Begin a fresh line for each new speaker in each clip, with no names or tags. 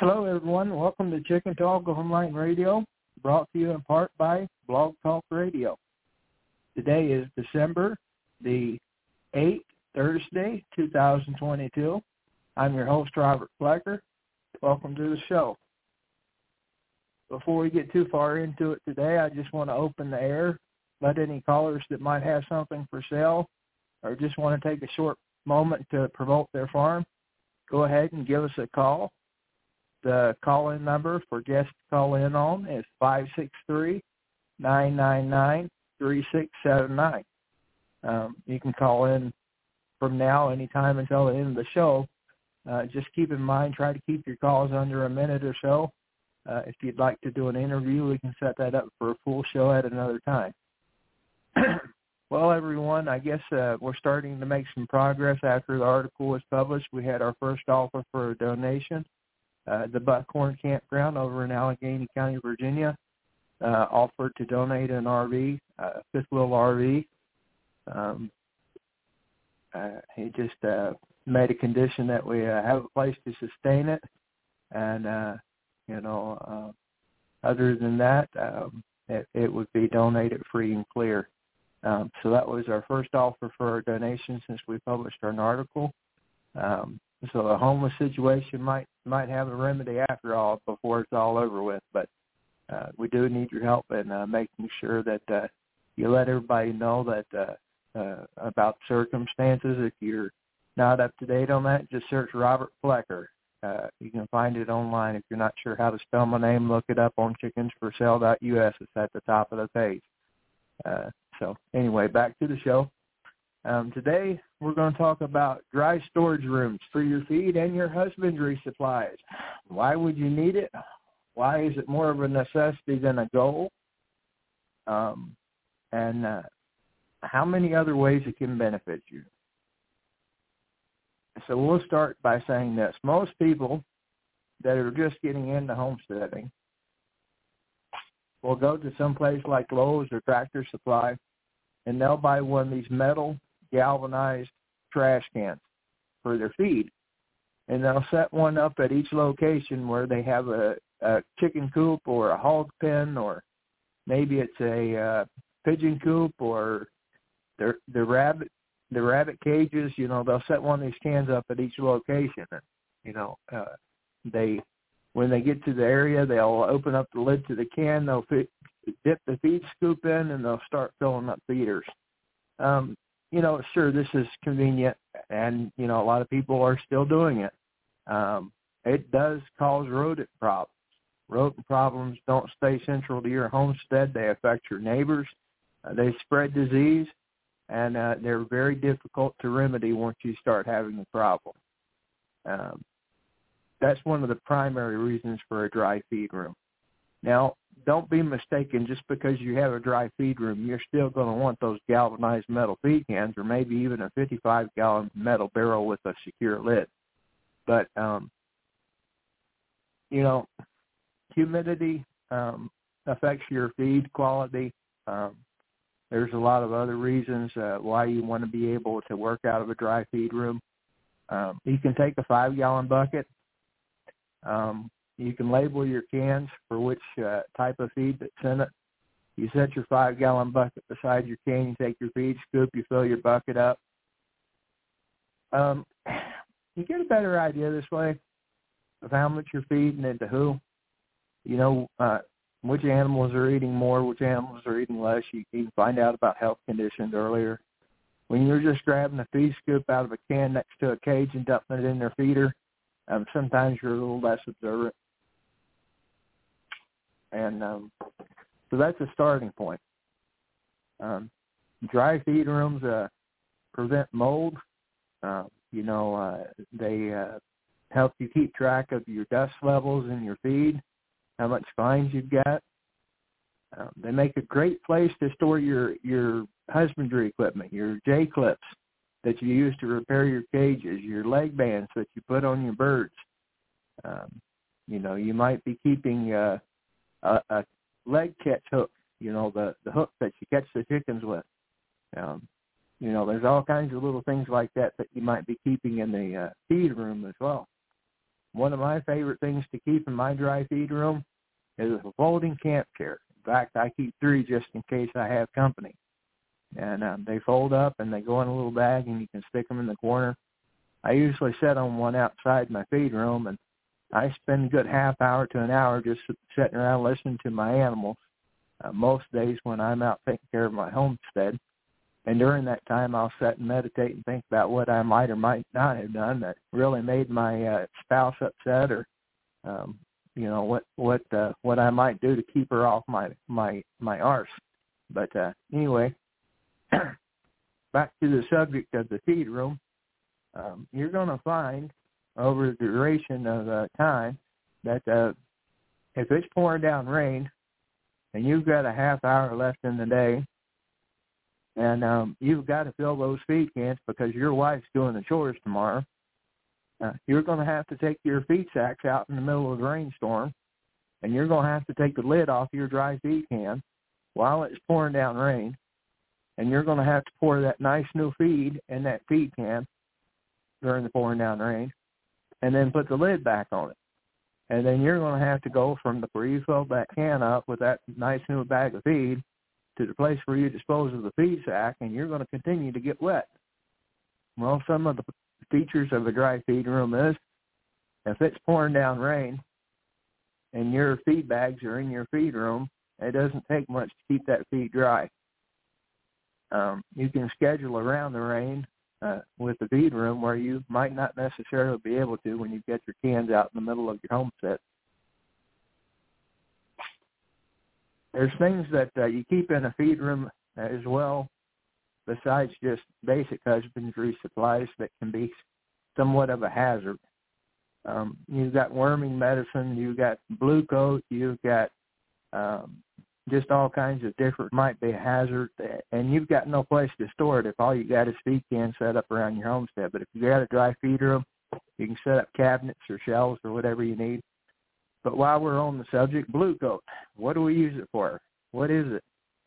Hello, everyone. Welcome to Chicken Talk Online Radio, brought to you in part by Blog Talk Radio. Today is December the 8th, Thursday, 2022. I'm your host, Robert Flecker. Welcome to the show. Before we get too far into it today, I just want to open the air, let any callers that might have something for sale or just want to take a short moment to promote their farm, go ahead and give us a call. The call-in number for guests to call in on is 563-999-3679. You can call in from now anytime until the end of the show. Just keep in mind, try to keep your calls under a minute or so. If you'd like to do an interview, we can set that up for a full show at another time. Well, everyone, I guess we're starting to make some progress after the article was published. We had our first offer for a donation. The Buckhorn Campground over in Allegheny County, Virginia, offered to donate an RV, a fifth wheel RV. He just made a condition that we have a place to sustain it, and other than that, it would be donated free and clear. So that was our first offer for a donation since we published our article. So a homeless situation might have a remedy after all before it's all over with. But we do need your help in making sure that you let everybody know that about circumstances. If you're not up to date on that, just search Robert Flecker. You can find it online. If you're not sure how to spell my name, look it up on chickensforsale.us. It's at the top of the page. So anyway, back to the show. Today, we're going to talk about dry storage rooms for your feed and your husbandry supplies. Why would you need it? Why is it more of a necessity than a goal? And how many other ways it can benefit you? So we'll start by saying this. Most people that are just getting into homesteading will go to some place like Lowe's or Tractor Supply, and they'll buy one of these metal galvanized trash cans for their feed. And they'll set one up at each location where they have a chicken coop or a hog pen, or maybe it's a pigeon coop, or the rabbit cages. They'll set one of these cans up at each location. And, when they get to the area, they'll open up the lid to the can, they'll dip the feed scoop in, and they'll start filling up feeders. Sure, this is convenient, and, a lot of people are still doing it. It does cause rodent problems. Rodent problems don't stay central to your homestead. They affect your neighbors. They spread disease, and they're very difficult to remedy once you start having a problem. That's one of the primary reasons for a dry feed room. Now, don't be mistaken. Just because you have a dry feed room, you're still going to want those galvanized metal feed cans, or maybe even a 55-gallon metal barrel with a secure lid. But, humidity affects your feed quality. There's a lot of other reasons why you want to be able to work out of a dry feed room. You can take a 5-gallon bucket. You can label your cans for which type of feed that's in it. You set your 5-gallon bucket beside your can. You take your feed scoop. You fill your bucket up. You get a better idea this way of how much you're feeding and to who. Which animals are eating more, which animals are eating less. You can find out about health conditions earlier. When you're just grabbing a feed scoop out of a can next to a cage and dumping it in their feeder, sometimes you're a little less observant. And so that's a starting point. Dry feed rooms prevent mold. They help you keep track of your dust levels in your feed, how much fines you've got. They make a great place to store your husbandry equipment, your J-clips that you use to repair your cages, your leg bands that you put on your birds. You might be keeping a leg catch hook, the hook that you catch the chickens with. There's all kinds of little things like that you might be keeping in the feed room as well. one of my favorite things to keep in my dry feed room is a folding camp chair. In fact, I keep 3 just in case I have company. And they fold up and they go in a little bag and you can stick them in the corner. I usually set on one outside my feed room, and I spend a good half hour to an hour just sitting around listening to my animals, most days when I'm out taking care of my homestead. And during that time, I'll sit and meditate and think about what I might or might not have done that really made my spouse upset, or what I might do to keep her off my arse. But anyway, back to the subject of the feed room. You're going to find over the duration of time that if it's pouring down rain and you've got a half hour left in the day, and you've got to fill those feed cans because your wife's doing the chores tomorrow, you're going to have to take your feed sacks out in the middle of the rainstorm, and you're going to have to take the lid off your dry feed can while it's pouring down rain, and you're going to have to pour that nice new feed in that feed can during the pouring down rain, and then put the lid back on it. And then you're going to have to go from where you filled that can up with that nice new bag of feed to the place where you dispose of the feed sack, and you're going to continue to get wet. Well, some of the features of a dry feed room is if it's pouring down rain and your feed bags are in your feed room, it doesn't take much to keep that feed dry. You can schedule around the rain with the feed room where you might not necessarily be able to when you get your cans out in the middle of your homestead. There's things that you keep in a feed room as well, besides just basic husbandry supplies that can be somewhat of a hazard. You've got worming medicine, you've got blue coat, you've got just all kinds of different, might be a hazard, and you've got no place to store it if all you got is feed cans set up around your homestead. But if you got a dry feed room, you can set up cabinets or shelves or whatever you need. But while we're on the subject, blue coat, what do we use it for? What is it?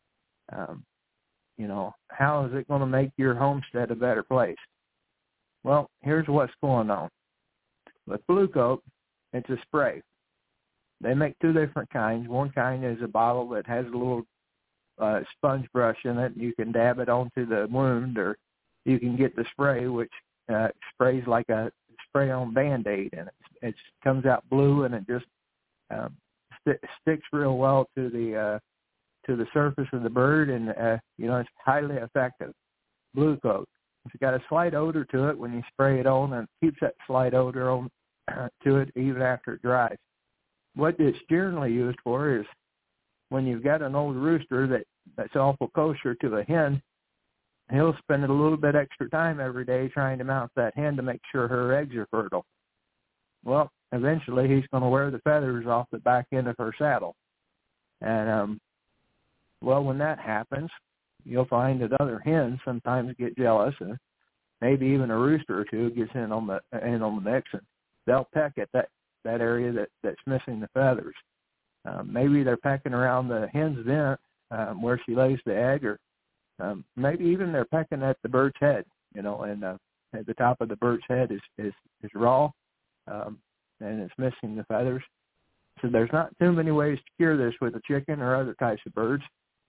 How is it going to make your homestead a better place? Well, here's what's going on. With blue coat, it's a spray. They make 2 different kinds. One kind is a bottle that has a little sponge brush in it. You can dab it onto the wound, or you can get the spray, which sprays like a spray-on Band-Aid, and it comes out blue, and it just sticks real well to the surface of the bird, and it's highly effective. Blue coat. It's got a slight odor to it when you spray it on, and it keeps that slight odor on to it even after it dries. What it's generally used for is when you've got an old rooster that's awful kosher to a hen, he'll spend a little bit extra time every day trying to mount that hen to make sure her eggs are fertile. Well, eventually he's going to wear the feathers off the back end of her saddle. And, when that happens, you'll find that other hens sometimes get jealous, and maybe even a rooster or two gets in on the mix, and they'll peck at that area that's missing the feathers. Maybe they're pecking around the hen's vent where she lays the egg, or maybe even they're pecking at the bird's head, and at the top of the bird's head is raw, and it's missing the feathers. So there's not too many ways to cure this with a chicken or other types of birds.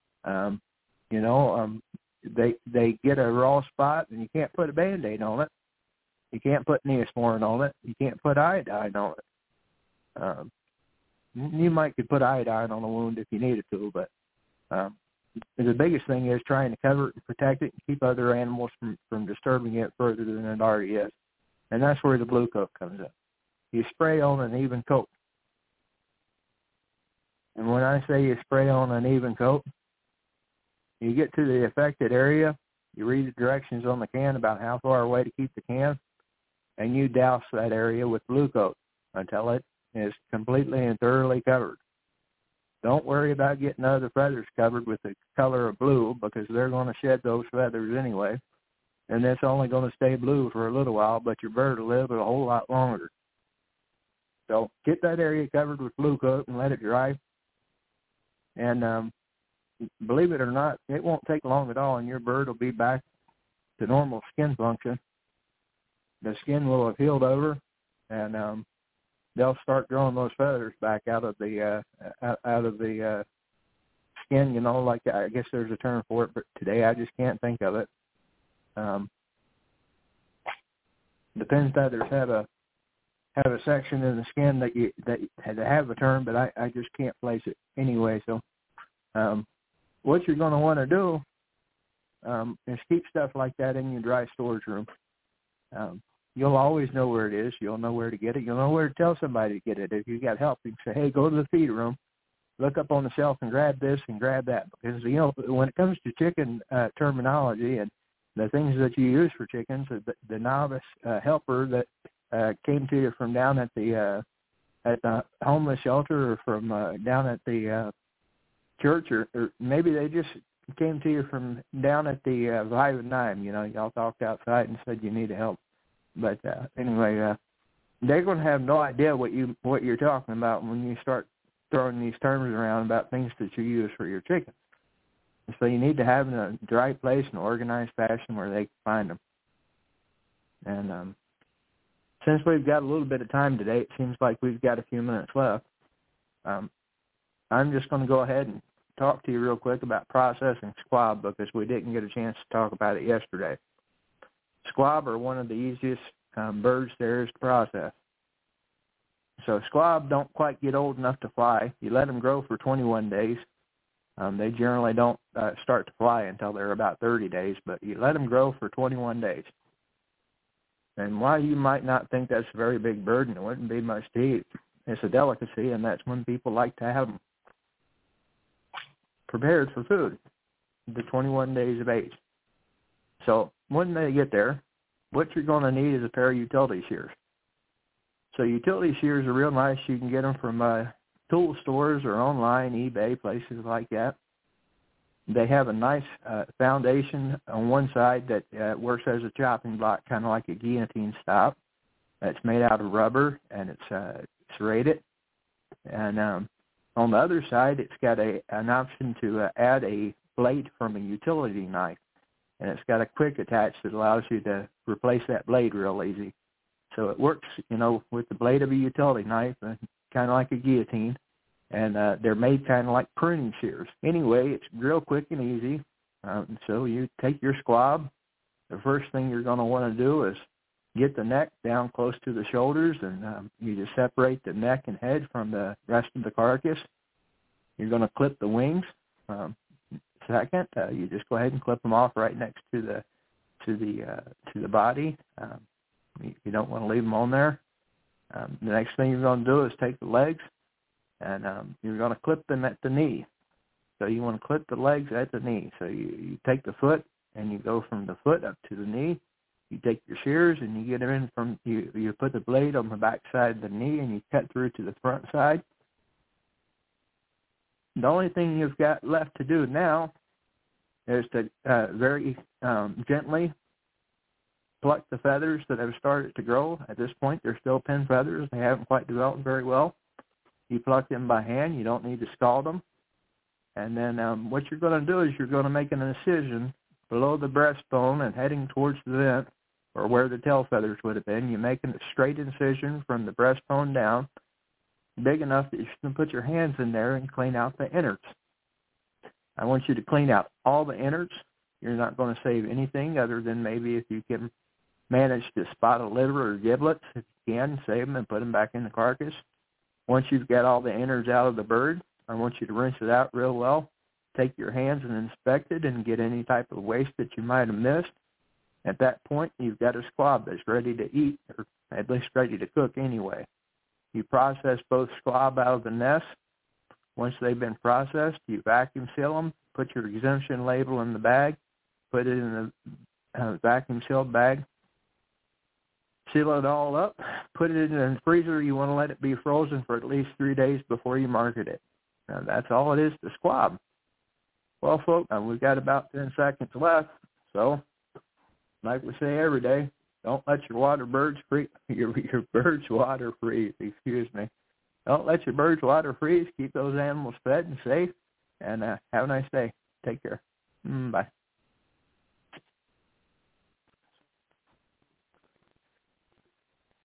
They get a raw spot, and you can't put a Band-Aid on it. You can't put Neosporin on it. You can't put iodine on it. You could put iodine on a wound if you needed to, but the biggest thing is trying to cover it and protect it and keep other animals from disturbing it further than it already is. And that's where the blue coat comes in. You spray on an even coat. And when I say you spray on an even coat, you get to the affected area, you read the directions on the can about how far away to keep the can, and you douse that area with blue coat until it is completely and thoroughly covered. Don't worry about getting other feathers covered with the color of blue, because they're going to shed those feathers anyway, and it's only going to stay blue for a little while, but your bird will live a whole lot longer. So get that area covered with blue coat and let it dry. And believe it or not, it won't take long at all, and your bird will be back to normal skin function. The skin will have healed over, and they'll start growing those feathers back out of the skin. You know, like I guess there's a term for it, but today I just can't think of it. The pin feathers have a section in the skin that have a term, but I just can't place it anyway. So what you're going to want to do is keep stuff like that in your dry storage room. You'll always know where it is. You'll know where to get it. You'll know where to tell somebody to get it. If you got help, you can say, hey, go to the feed room, look up on the shelf and grab this and grab that. Because, you know, when it comes to chicken terminology and the things that you use for chickens, the novice helper that came to you from down at the homeless shelter or from down at the church, or maybe they just came to you from down at the Vive and Dime. You know, y'all talked outside and said you need help. But anyway, they're going to have no idea what you're talking about when you start throwing these terms around about things that you use for your chickens. And so you need to have them in a dry place in an organized fashion where they can find them. And since we've got a little bit of time today, it seems like we've got a few minutes left. I'm just going to go ahead and talk to you real quick about processing squab because we didn't get a chance to talk about it yesterday. Squab are one of the easiest birds there is to process. So squab don't quite get old enough to fly. You let them grow for 21 days. They generally don't start to fly until they're about 30 days, but you let them grow for 21 days. And while you might not think that's a very big bird and it wouldn't be much to eat, it's a delicacy, and that's when people like to have them prepared for food, the 21 days of age. So when they get there, what you're going to need is a pair of utility shears. So utility shears are real nice. You can get them from tool stores or online, eBay, places like that. They have a nice foundation on one side that works as a chopping block, kind of like a guillotine stop. It's made out of rubber, and it's serrated. And on the other side, it's got an option to add a blade from a utility knife. And it's got a quick attach that allows you to replace that blade real easy. So it works, you know, with the blade of a utility knife, kind of like a guillotine. And they're made kind of like pruning shears. Anyway, it's real quick and easy. So you take your squab. The first thing you're going to want to do is get the neck down close to the shoulders, and you just separate the neck and head from the rest of the carcass. You're going to clip the wings. Second, you just go ahead and clip them off right next to the body. You don't want to leave them on there. The next thing you're going to do is take the legs, and you're going to clip them at the knee. So you want to clip the legs at the knee. So you take the foot, and you go from the foot up to the knee. You take your shears, and you get them in from, you put the blade on the back side of the knee, and you cut through to the front side. The only thing you've got left to do now is to very gently pluck the feathers that have started to grow. At this point, they're still pin feathers. They haven't quite developed very well. You pluck them by hand. You don't need to scald them. And then what you're going to do is you're going to make an incision below the breastbone and heading towards the vent, or where the tail feathers would have been. You make a straight incision from the breastbone down, big enough that you can put your hands in there and clean out the innards. I want you to clean out all the innards. You're not going to save anything other than maybe if you can manage to spot a liver or giblets. If you can, save them and put them back in the carcass. Once you've got all the innards out of the bird, I want you to rinse it out real well. Take your hands and inspect it and get any type of waste that you might have missed. At that point, you've got a squab that's ready to eat, or at least ready to cook anyway. You process both squab out of the nest. Once they've been processed, you vacuum seal them, put your exemption label in the bag, put it in the vacuum sealed bag, seal it all up, put it in the freezer. You want to let it be frozen for at least 3 days before you market it. Now, that's all it is to squab. Well, folks, we've got about 10 seconds left, so like we say every day, don't let your birds water freeze, excuse me. Don't let your birds water freeze. Keep those animals fed and safe, and have a nice day. Take care. Bye.